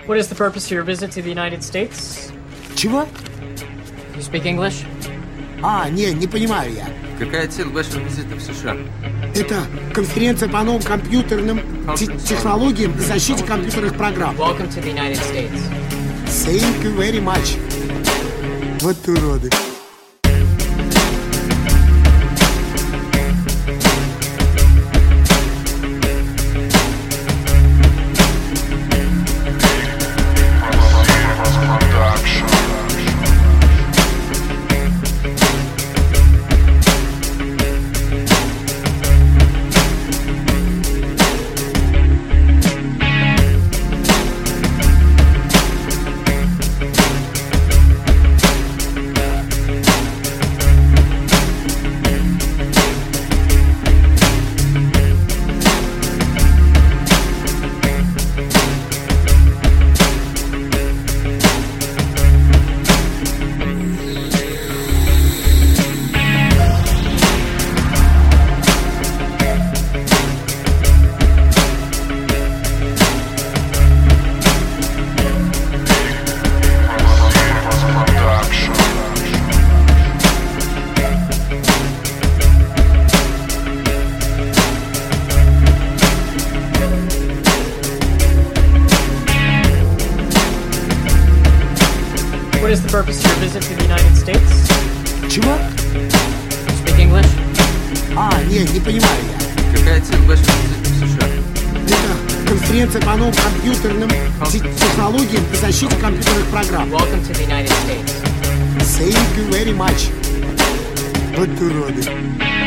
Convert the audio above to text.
What is the purpose of your visit to the United States? Чего? You speak English? Не понимаю я. Какая цель вашего визита в США? Это конференция по новым компьютерным технологиям и защите компьютерных программ. Welcome to the United States. Thank you very much. Вот уроды. What is the purpose of your visit to the United States? Чего? You speak English? Не понимаю я. Какая цель вашего визита в США? Это конференция по новым компьютерным технологиям и защите компьютерных программ. Welcome to the United States. Thank you very much. Вот уроды.